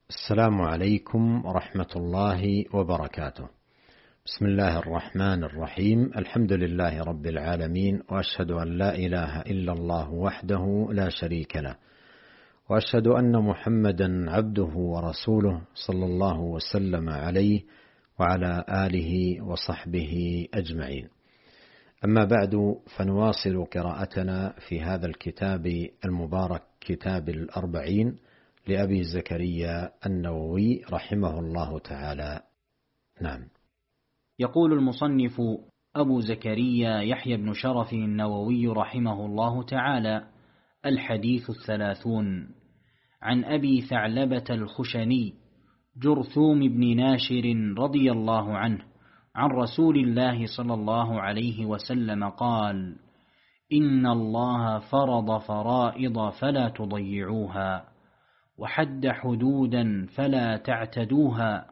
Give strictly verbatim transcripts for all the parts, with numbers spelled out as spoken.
السلام عليكم ورحمة الله وبركاته. بسم الله الرحمن الرحيم. الحمد لله رب العالمين، وأشهد أن لا إله إلا الله وحده لا شريك له، وأشهد أن محمدا عبده ورسوله صلى الله وسلم عليه وعلى آله وصحبه أجمعين. أما بعد، فنواصل قراءتنا في هذا الكتاب المبارك، كتاب الأربعين لأبي زكريا النووي رحمه الله تعالى. نعم. يقول المصنف أبو زكريا يحيى بن شرف النووي رحمه الله تعالى: الحديث الثلاثون. عن أبي ثعلبة الخشني جرثوم بن ناشر رضي الله عنه عن رسول الله صلى الله عليه وسلم قال: إن الله فرض فرائض فلا تضيعوها، وحد حدودا فلا تعتدوها،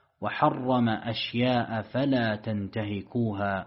وحرم أشياء فلا تنتهكوها،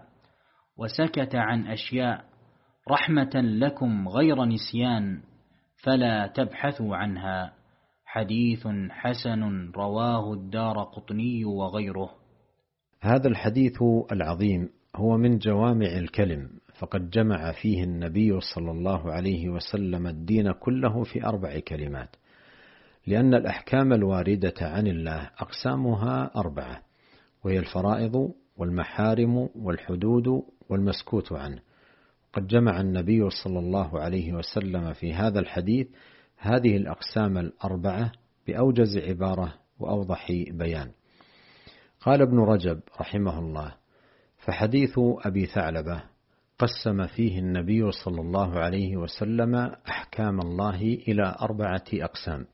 وسكت عن أشياء رحمة لكم غير نسيان فلا تبحثوا عنها. حديث حسن رواه الدارقطني وغيره. هذا الحديث العظيم هو من جوامع الكلم، فقد جمع فيه النبي صلى الله عليه وسلم الدين كله في أربع كلمات، لأن الأحكام الواردة عن الله أقسامها أربعة، وهي الفرائض والمحارم والحدود والمسكوت عنه. قد جمع النبي صلى الله عليه وسلم في هذا الحديث هذه الأقسام الأربعة بأوجز عبارة وأوضح بيان. قال ابن رجب رحمه الله: فحديث أبي ثعلبة قسم فيه النبي صلى الله عليه وسلم أحكام الله إلى أربعة أقسام: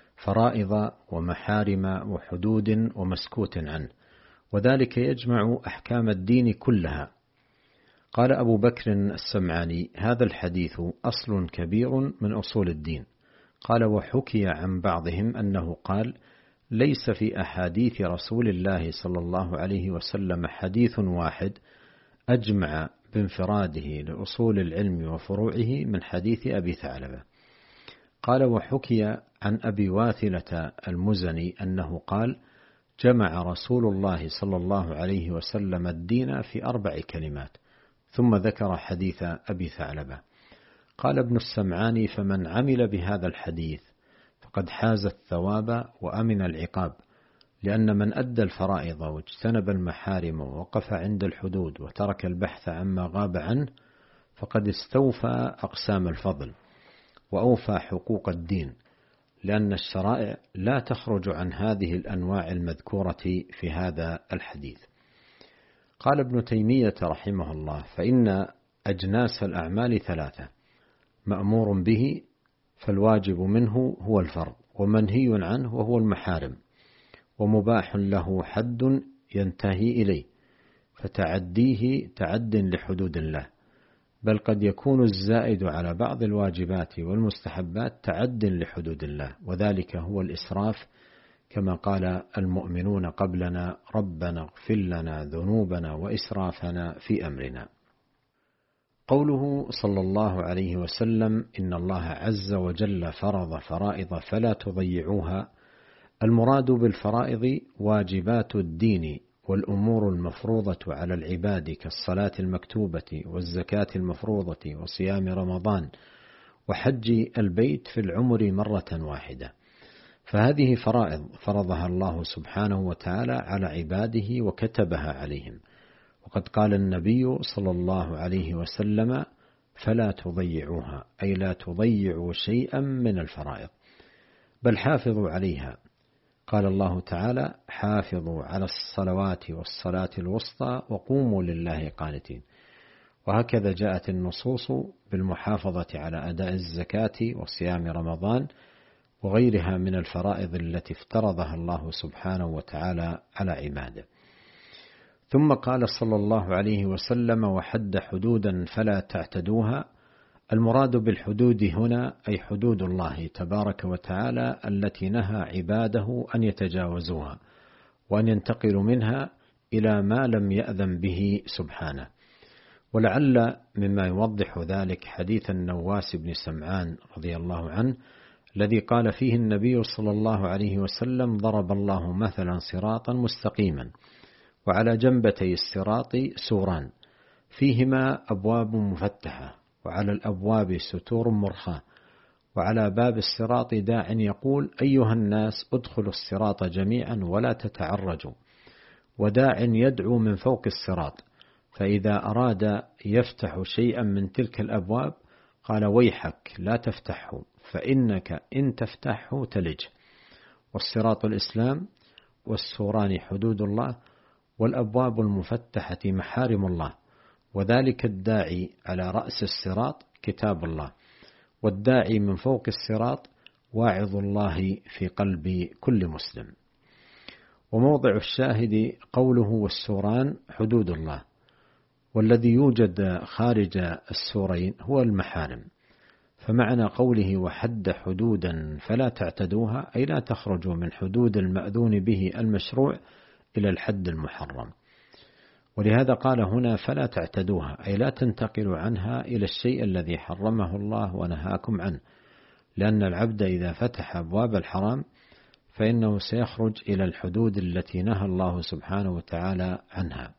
فرائض ومحارم وحدود ومسكوت عنه، وذلك يجمع أحكام الدين كلها. قال أبو بكر السمعاني: هذا الحديث أصل كبير من أصول الدين. قال: وحكي عن بعضهم أنه قال: ليس في أحاديث رسول الله صلى الله عليه وسلم حديث واحد أجمع بانفراده لأصول العلم وفروعه من حديث أبي ثعلبة. قال: وحكي عن أبي واثلة المزني أنه قال: جمع رسول الله صلى الله عليه وسلم الدين في أربع كلمات، ثم ذكر حديث أبي ثعلبة. قال ابن السمعاني: فمن عمل بهذا الحديث فقد حاز الثواب وأمن العقاب، لأن من أدى الفرائض واجتنب المحارم ووقف عند الحدود وترك البحث عما غاب عنه فقد استوفى أقسام الفضل وأوفى حقوق الدين، لأن الشرائع لا تخرج عن هذه الأنواع المذكورة في هذا الحديث. قال ابن تيمية رحمه الله: فإن أجناس الأعمال ثلاثة: مأمور به فالواجب منه هو الفرض، ومنهي عنه وهو المحارم، ومباح له حد ينتهي إليه فتعديه تعد لحدود الله، بل قد يكون الزائد على بعض الواجبات والمستحبات تعد لحدود الله، وذلك هو الإسراف، كما قال المؤمنون قبلنا: ربنا اغفر لنا ذنوبنا وإسرافنا في أمرنا. قوله صلى الله عليه وسلم: إن الله عز وجل فرض فرائض فلا تضيعوها، المراد بالفرائض واجبات الدين والأمور المفروضة على العباد كالصلاة المكتوبة والزكاة المفروضة وصيام رمضان وحج البيت في العمر مرة واحدة، فهذه فرائض فرضها الله سبحانه وتعالى على عباده وكتبها عليهم. وقد قال النبي صلى الله عليه وسلم: فلا تضيعوها، أي لا تضيعوا شيئا من الفرائض، بل حافظوا عليها. قال الله تعالى: حافظوا على الصلوات والصلاة الوسطى وقوموا لله قانتين. وهكذا جاءت النصوص بالمحافظة على أداء الزكاة وصيام رمضان وغيرها من الفرائض التي افترضها الله سبحانه وتعالى على عباده. ثم قال صلى الله عليه وسلم: وحد حدودا فلا تعتدوها. المراد بالحدود هنا أي حدود الله تبارك وتعالى التي نهى عباده أن يتجاوزوها وأن ينتقلوا منها إلى ما لم يأذن به سبحانه. ولعل مما يوضح ذلك حديث النواس بن سمعان رضي الله عنه الذي قال فيه النبي صلى الله عليه وسلم: ضرب الله مثلا صراطا مستقيما وعلى جنبتي الصراط سوران فيهما أبواب مفتحة وعلى الأبواب ستور مرخاة وعلى باب الصراط داع يقول: أيها الناس ادخلوا الصراط جميعا ولا تتعرجوا، وداع يدعو من فوق الصراط، فإذا أراد يفتح شيئا من تلك الأبواب قال: ويحك لا تفتحه فإنك إن تفتحه تلج. والصراط الإسلام، والسوران حدود الله، والأبواب المفتحة محارم الله، وذلك الداعي على رأس الصراط كتاب الله، والداعي من فوق الصراط واعظ الله في قلب كل مسلم. وموضع الشاهد قوله: والسوران حدود الله، والذي يوجد خارج السورين هو المحارم، فمعنى قوله: وحد حدودا فلا تعتدوها، أي لا تخرجوا من حدود المأذون به المشروع إلى الحد المحرم. ولهذا قال هنا: فلا تعتدوها، أي لا تنتقلوا عنها إلى الشيء الذي حرمه الله ونهاكم عنه، لأن العبد إذا فتح أبواب الحرام فإنه سيخرج إلى الحدود التي نهى الله سبحانه وتعالى عنها.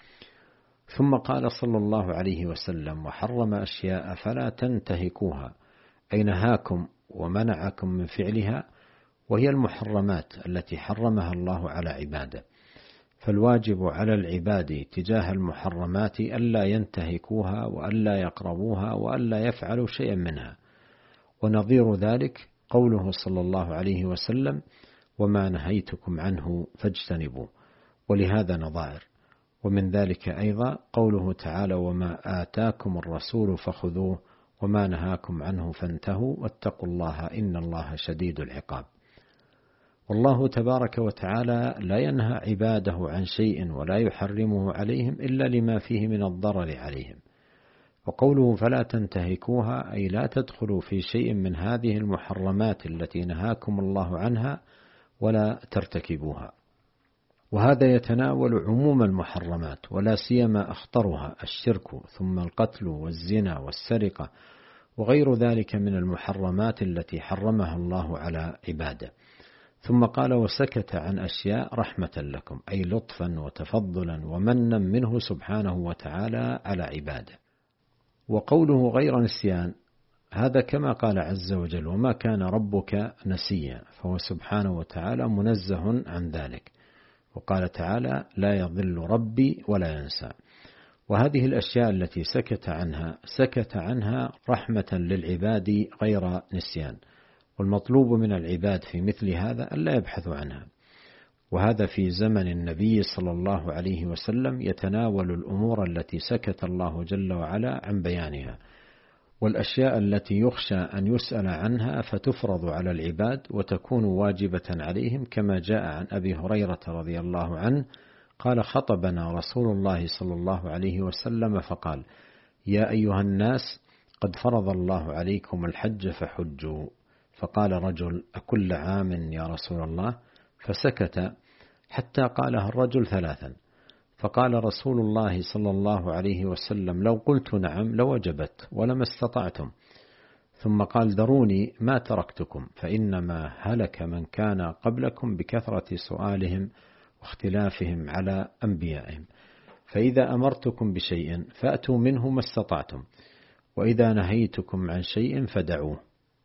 ثم قال صلى الله عليه وسلم: وحرم أشياء فلا تنتهكوها، أي نهاكم ومنعكم من فعلها، وهي المحرمات التي حرمها الله على عباده. فالواجب على العباد تجاه المحرمات ألا ينتهكوها وألا يقربوها وألا يفعلوا شيئا منها. ونظير ذلك قوله صلى الله عليه وسلم: وما نهيتكم عنه فاجتنبوه. ولهذا نظائر. ومن ذلك أيضا قوله تعالى: وما آتاكم الرسول فخذوه وما نهاكم عنه فانتهوا واتقوا الله إن الله شديد العقاب. والله تبارك وتعالى لا ينهى عباده عن شيء ولا يحرمه عليهم إلا لما فيه من الضرر عليهم. وقوله: فلا تنتهكوها، أي لا تدخلوا في شيء من هذه المحرمات التي نهاكم الله عنها ولا ترتكبوها. وهذا يتناول عموم المحرمات، ولا سيما أخطرها الشرك، ثم القتل والزنا والسرقة وغير ذلك من المحرمات التي حرمها الله على عباده. ثم قال: وسكت عن أشياء رحمة لكم، أي لطفا وتفضلا ومنا منه سبحانه وتعالى على عباده. وقوله غير نسيان، هذا كما قال عز وجل: وما كان ربك نسيا، فهو سبحانه وتعالى منزه عن ذلك. وقال تعالى: لا يضل ربي ولا ينسى. وهذه الأشياء التي سكت عنها سكت عنها رحمة للعباد غير نسيان، والمطلوب من العباد في مثل هذا ألا يبحثوا عنها. وهذا في زمن النبي صلى الله عليه وسلم يتناول الأمور التي سكت الله جل وعلا عن بيانها، والأشياء التي يخشى أن يسأل عنها فتفرض على العباد وتكون واجبة عليهم، كما جاء عن أبي هريرة رضي الله عنه قال: خطبنا رسول الله صلى الله عليه وسلم فقال: يا أيها الناس قد فرض الله عليكم الحج فحجوا. فقال رجل: أكل عام يا رسول الله؟ فسكت حتى قالها الرجل ثلاثا، فقال رسول الله صلى الله عليه وسلم: لو قلت نعم لوجبت ولما استطعتم. ثم قال: ذروني ما تركتكم، فإنما هلك من كان قبلكم بكثرة سؤالهم واختلافهم على أنبيائهم، فإذا أمرتكم بشيء فأتوا منه ما استطعتم، وإذا نهيتكم عن شيء فدعوه.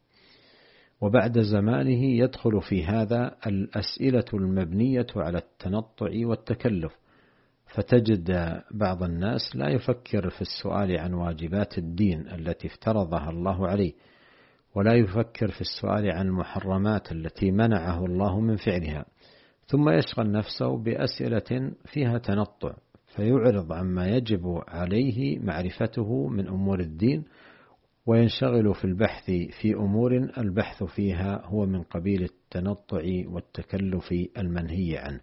وبعد زمانه يدخل في هذا الأسئلة المبنية على التنطع والتكلف، فتجد بعض الناس لا يفكر في السؤال عن واجبات الدين التي افترضها الله عليه، ولا يفكر في السؤال عن المحرمات التي منعه الله من فعلها، ثم يشغل نفسه بأسئلة فيها تنطع، فيعرض عما يجب عليه معرفته من أمور الدين، وينشغل في البحث في أمور البحث فيها هو من قبيل التنطع والتكلف المنهي عنه.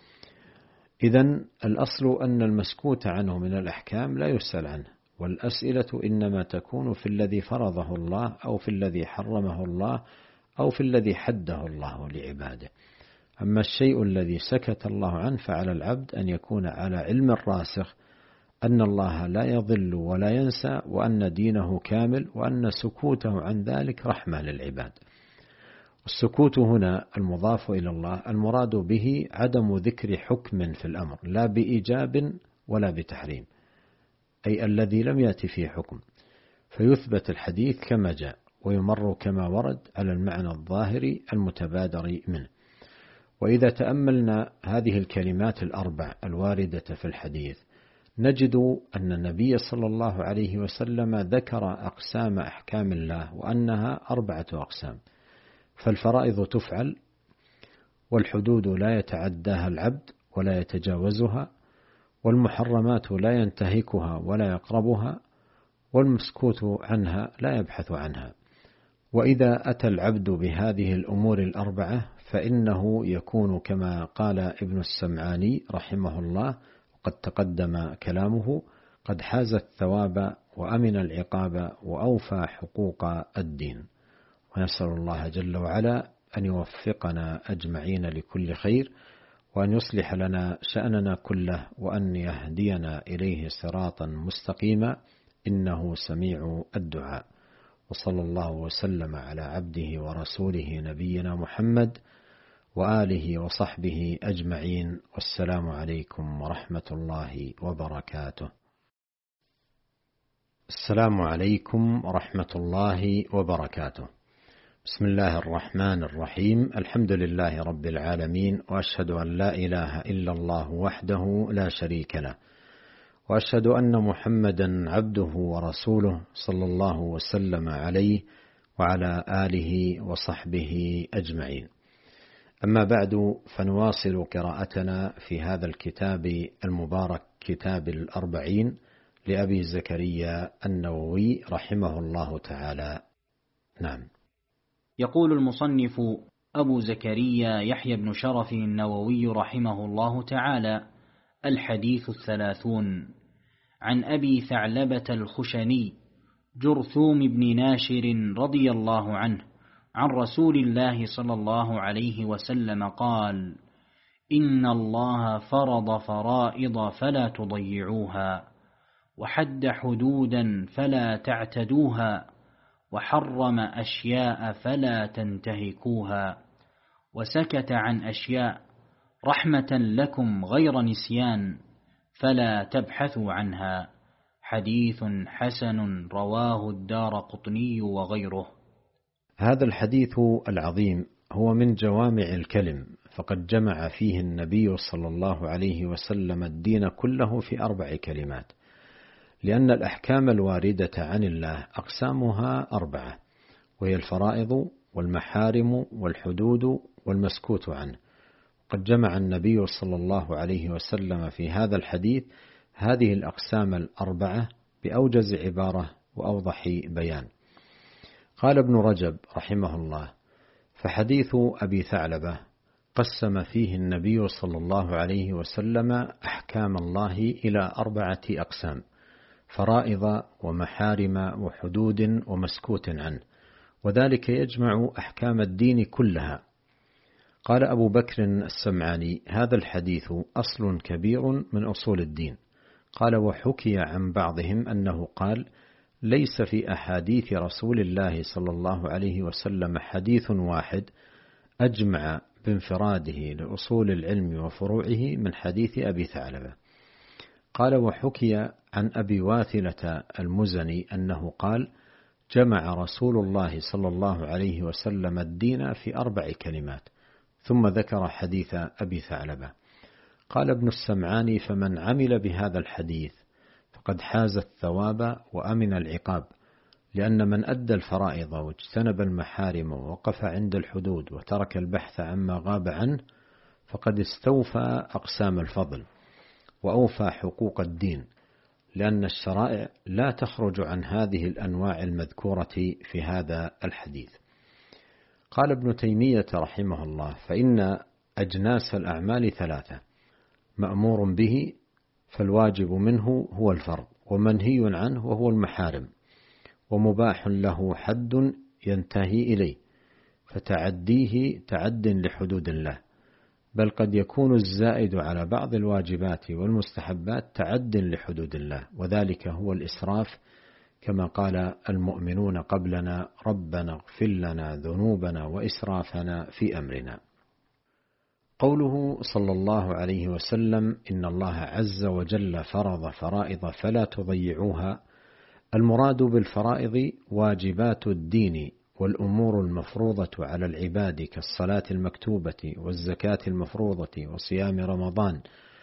إذن الأصل أن المسكوت عنه من الأحكام لا يسأل عنه، والأسئلة إنما تكون في الذي فرضه الله أو في الذي حرمه الله أو في الذي حده الله لعباده. أما الشيء الذي سكت الله عنه فعلى العبد أن يكون على علم الراسخ أن الله لا يضل ولا ينسى، وأن دينه كامل، وأن سكوته عن ذلك رحمة للعباد. السكوت هنا المضاف إلى الله المراد به عدم ذكر حكم في الأمر، لا بإيجاب ولا بتحريم، أي الذي لم يأتي فيه حكم، فيثبت الحديث كما جاء ويمر كما ورد على المعنى الظاهر المتبادر منه. وإذا تأملنا هذه الكلمات الأربع الواردة في الحديث نجد أن النبي صلى الله عليه وسلم ذكر أقسام أحكام الله وأنها أربعة أقسام، فالفرائض تفعل، والحدود لا يتعداها العبد ولا يتجاوزها، والمحرمات لا ينتهكها ولا يقربها، والمسكوت عنها لا يبحث عنها. وإذا أتى العبد بهذه الأمور الأربعة فإنه يكون كما قال ابن السمعاني رحمه الله وقد تقدم كلامه قد حاز الثواب وأمن العقاب وأوفى حقوق الدين. ونسأل الله جل وعلا أن يوفقنا أجمعين لكل خير، وأن يصلح لنا شأننا كله، وأن يهدينا إليه صراطا مستقيما، إنه سميع الدعاء. وصلى الله وسلم على عبده ورسوله نبينا محمد وآله وصحبه أجمعين، والسلام عليكم ورحمة الله وبركاته. السلام عليكم ورحمة الله وبركاته. بسم الله الرحمن الرحيم. الحمد لله رب العالمين، وأشهد أن لا إله إلا الله وحده لا شريك له، وأشهد أن محمدا عبده ورسوله صلى الله وسلم عليه وعلى آله وصحبه أجمعين. أما بعد، فنواصل قراءتنا في هذا الكتاب المبارك، كتاب الأربعين لأبي زكريا النووي رحمه الله تعالى. نعم. يقول المصنف أبو زكريا يحيى بن شرف النووي رحمه الله تعالى: الحديث الثلاثون. عن أبي ثعلبة الخشني جرثوم بن ناشر رضي الله عنه عن رسول الله صلى الله عليه وسلم قال: إن الله فرض فرائض فلا تضيعوها، وحد حدودا فلا تعتدوها، وحرم أشياء فلا تنتهكوها، وسكت عن أشياء رحمة لكم غير نسيان فلا تبحثوا عنها. حديث حسن رواه الدارقطني وغيره. هذا الحديث العظيم هو من جوامع الكلم، فقد جمع فيه النبي صلى الله عليه وسلم الدين كله في أربع كلمات، لأن الأحكام الواردة عن الله أقسامها أربعة، وهي الفرائض والمحارم والحدود والمسكوت عنه. قد جمع النبي صلى الله عليه وسلم في هذا الحديث هذه الأقسام الأربعة بأوجز عبارة وأوضح بيان. قال ابن رجب رحمه الله: فحديث أبي ثعلبة قسم فيه النبي صلى الله عليه وسلم أحكام الله إلى أربعة أقسام: فرائض ومحارم وحدود ومسكوت عنه، وذلك يجمع أحكام الدين كلها. قال أبو بكر السمعاني: هذا الحديث أصل كبير من أصول الدين. قال: وحكي عن بعضهم أنه قال: ليس في أحاديث رسول الله صلى الله عليه وسلم حديث واحد أجمع بانفراده لأصول العلم وفروعه من حديث أبي ثعلبة. قال: وحكي عن أبي واثلة المزني أنه قال: جمع رسول الله صلى الله عليه وسلم الدين في أربع كلمات، ثم ذكر حديث أبي ثعلبة. قال ابن السمعاني: فمن عمل بهذا الحديث فقد حاز الثواب وأمن العقاب، لأن من أدى الفرائض واجتنب المحارم ووقف عند الحدود وترك البحث عما غاب عنه فقد استوفى أقسام الفضل وأوفى حقوق الدين، لأن الشرائع لا تخرج عن هذه الأنواع المذكورة في هذا الحديث. قال ابن تيمية رحمه الله: فإن أجناس الأعمال ثلاثة: مأمور به فالواجب منه هو الفرض، ومنهي عنه وهو المحارم، ومباح له حد ينتهي إليه فتعديه تعد لحدود الله، بل قد يكون الزائد على بعض الواجبات والمستحبات تعد لحدود الله، وذلك هو الإسراف كما قال المؤمنون قبلنا: ربنا اغفر لنا ذنوبنا وإسرافنا في أمرنا. قوله صلى الله عليه وسلم: إن الله عز وجل فرض فرائض فلا تضيعوها، المراد بالفرائض واجبات الدين والأمور المفروضة على العباد كالصلاة المكتوبة والزكاة المفروضة وصيام رمضان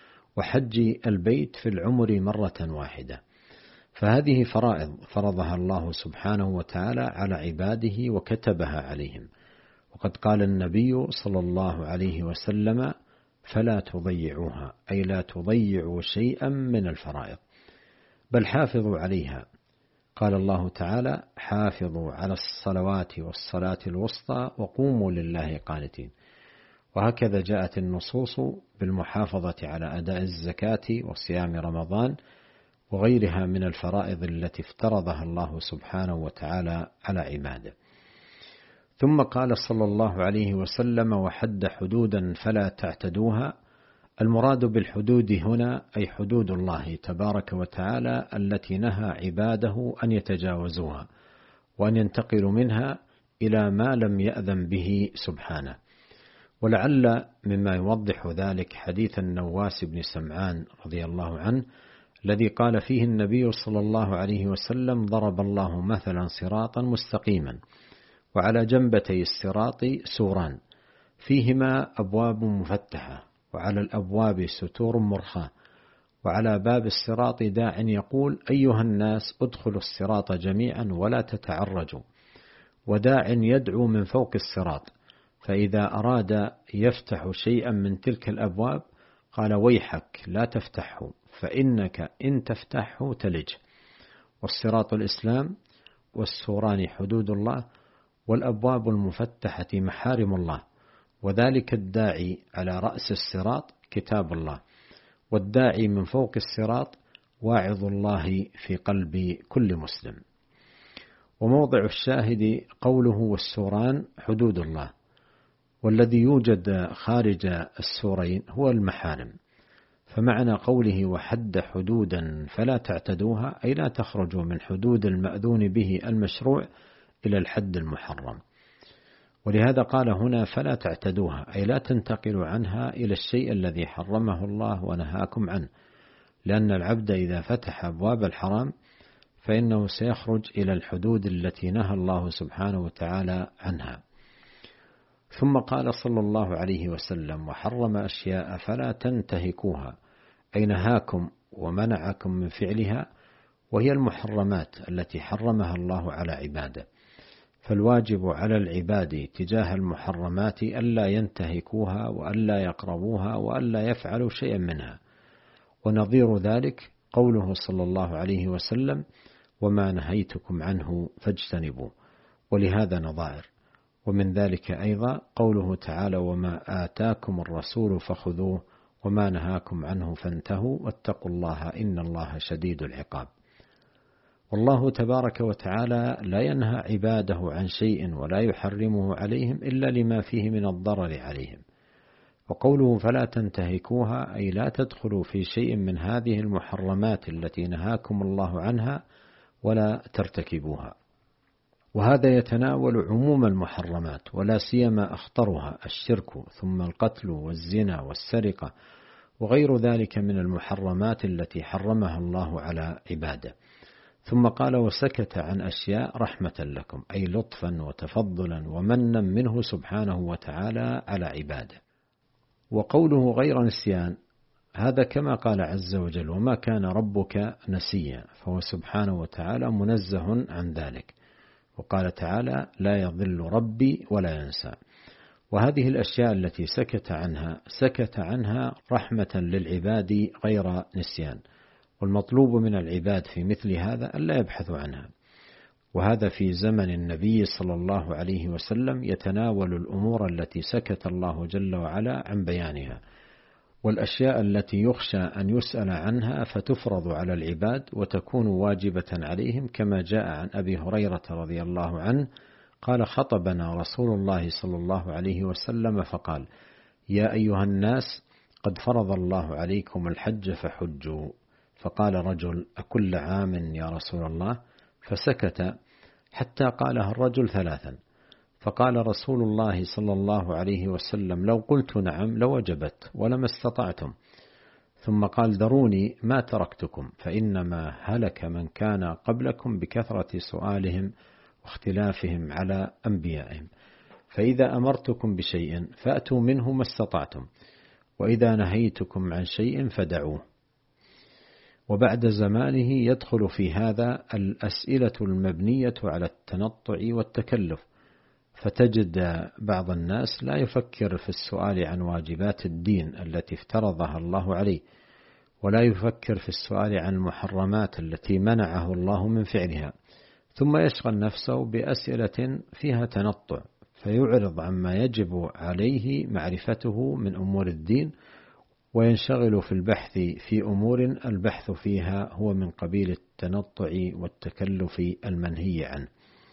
وحج البيت في العمر مرة واحدة، فهذه فرائض فرضها الله سبحانه وتعالى على عباده وكتبها عليهم. وقد قال النبي صلى الله عليه وسلم: فلا تضيعوها، أي لا تضيعوا شيئا من الفرائض، بل حافظوا عليها. قال الله تعالى: حافظوا على الصلوات والصلاة الوسطى وقوموا لله قانتين. وهكذا جاءت النصوص بالمحافظة على أداء الزكاة وصيام رمضان وغيرها من الفرائض التي افترضها الله سبحانه وتعالى على عباده. ثم قال صلى الله عليه وسلم: وحد حدودا فلا تعتدوها، المراد بالحدود هنا أي حدود الله تبارك وتعالى التي نهى عباده أن يتجاوزوها وأن ينتقلوا منها إلى ما لم يأذن به سبحانه. ولعل مما يوضح ذلك حديث النواس بن سمعان رضي الله عنه الذي قال فيه النبي صلى الله عليه وسلم: ضرب الله مثلا صراطا مستقيما وعلى جنبتي الصراط سوران فيهما أبواب مفتحة وعلى الأبواب ستور مرخاة وعلى باب الصراط داع يقول: أيها الناس ادخلوا الصراط جميعا ولا تتعرجوا، وداع يدعو من فوق الصراط، فإذا أراد يفتح شيئا من تلك الأبواب قال: ويحك لا تفتحه فإنك إن تفتحه تلج. والصراط الإسلام، والسوران حدود الله، والأبواب المفتحة محارم الله، وذلك الداعي على رأس الصراط كتاب الله، والداعي من فوق الصراط واعظ الله في قلب كل مسلم. وموضع الشاهد قوله: والسوران حدود الله، والذي يوجد خارج السورين هو المحارم. فمعنى قوله: وحد حدودا فلا تعتدوها، أي لا تخرجوا من حدود المأذون به المشروع إلى الحد المحرم. ولهذا قال هنا: فلا تعتدوها، أي لا تنتقلوا عنها إلى الشيء الذي حرمه الله ونهاكم عنه، لأن العبد إذا فتح أبواب الحرام فإنه سيخرج إلى الحدود التي نهى الله سبحانه وتعالى عنها. ثم قال صلى الله عليه وسلم: وحرم أشياء فلا تنتهكوها، أي نهاكم ومنعكم من فعلها، وهي المحرمات التي حرمها الله على عباده. فالواجب على العباد تجاه المحرمات ألا ينتهكوها وألا يقربوها وألا يفعلوا شيئا منها. ونظير ذلك قوله صلى الله عليه وسلم: وما نهيتكم عنه فاجتنبوه. ولهذا نظائر. ومن ذلك أيضا قوله تعالى: وما آتاكم الرسول فخذوه وما نهاكم عنه فانتهوا واتقوا الله إن الله شديد العقاب. والله تبارك وتعالى لا ينهى عباده عن شيء ولا يحرمه عليهم إلا لما فيه من الضرر عليهم. وقوله: فلا تنتهكوها، أي لا تدخلوا في شيء من هذه المحرمات التي نهاكم الله عنها ولا ترتكبوها. وهذا يتناول عموم المحرمات، ولا سيما أخطرها الشرك، ثم القتل والزنا والسرقة وغير ذلك من المحرمات التي حرمها الله على عباده. ثم قال: وسكت عن أشياء رحمة لكم، أي لطفا وتفضلا ومنا منه سبحانه وتعالى على عباده. وقوله غير نسيان، هذا كما قال عز وجل: وما كان ربك نسيا، فهو سبحانه وتعالى منزه عن ذلك. وقال تعالى: لا يضل ربي ولا ينسى. وهذه الأشياء التي سكت عنها سكت عنها رحمة للعباد غير نسيان، والمطلوب من العباد في مثل هذا ألا يبحثوا عنها. وهذا في زمن النبي صلى الله عليه وسلم يتناول الأمور التي سكت الله جل وعلا عن بيانها، والأشياء التي يخشى أن يسأل عنها فتفرض على العباد وتكون واجبة عليهم، كما جاء عن أبي هريرة رضي الله عنه قال: خطبنا رسول الله صلى الله عليه وسلم فقال: يا أيها الناس قد فرض الله عليكم الحج فحجوا. فقال رجل: أكل عام يا رسول الله؟ فسكت حتى قالها الرجل ثلاثا، فقال رسول الله صلى الله عليه وسلم: لو قلت نعم لوجبت ولما استطعتم. ثم قال: دروني ما تركتكم، فإنما هلك من كان قبلكم بكثرة سؤالهم واختلافهم على أنبيائهم، فإذا أمرتكم بشيء فأتوا منه ما استطعتم، وإذا نهيتكم عن شيء فدعوه. وبعد زمانه يدخل في هذا الأسئلة المبنية على التنطع والتكلف، فتجد بعض الناس لا يفكر في السؤال عن واجبات الدين التي افترضها الله عليه، ولا يفكر في السؤال عن المحرمات التي منعه الله من فعلها، ثم يشغل نفسه بأسئلة فيها تنطع، فيعرض عما يجب عليه معرفته من أمور الدين، وينشغل في البحث في أمور البحث فيها هو من قبيل التنطع والتكلف المنهي عنه.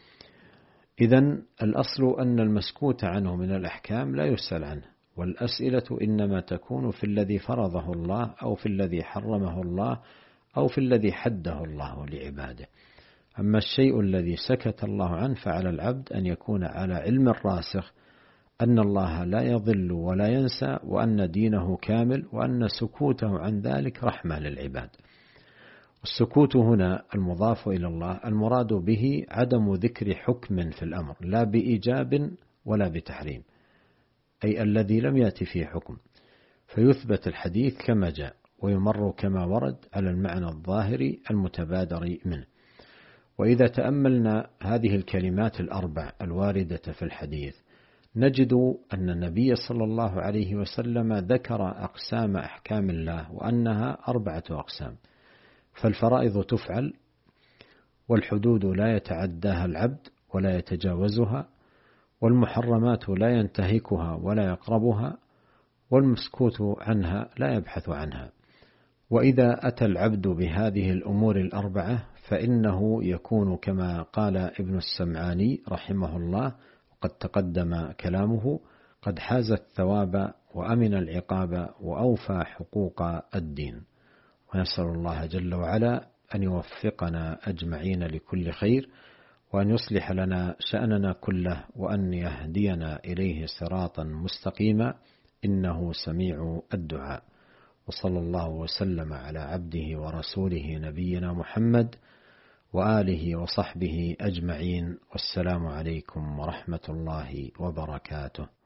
إذن الأصل أن المسكوت عنه من الأحكام لا يسأل عنه، والأسئلة إنما تكون في الذي فرضه الله أو في الذي حرمه الله أو في الذي حده الله لعباده. أما الشيء الذي سكت الله عنه فعلى العبد أن يكون على علم الراسخ أن الله لا يضل ولا ينسى، وأن دينه كامل، وأن سكوته عن ذلك رحمة للعباد. والسكوت هنا المضاف إلى الله المراد به عدم ذكر حكم في الأمر، لا بإيجاب ولا بتحريم، أي الذي لم يأتي فيه حكم، فيثبت الحديث كما جاء ويمر كما ورد على المعنى الظاهري المتبادر منه. وإذا تأملنا هذه الكلمات الأربع الواردة في الحديث نجد أن النبي صلى الله عليه وسلم ذكر أقسام أحكام الله وأنها أربعة أقسام، فالفرائض تفعل، والحدود لا يتعداها العبد ولا يتجاوزها، والمحرمات لا ينتهكها ولا يقربها، والمسكوت عنها لا يبحث عنها. وإذا أتى العبد بهذه الأمور الأربعة فإنه يكون كما قال ابن السمعاني رحمه الله وقد تقدم كلامه: قد حاز الثواب وأمن العقاب وأوفى حقوق الدين. ونسأل الله جل وعلا أن يوفقنا أجمعين لكل خير، وأن يصلح لنا شأننا كله، وأن يهدينا إليه صراطا مستقيما، إنه سميع الدعاء. وصلى الله وسلم على عبده ورسوله نبينا محمد وآله وصحبه أجمعين، والسلام عليكم ورحمة الله وبركاته.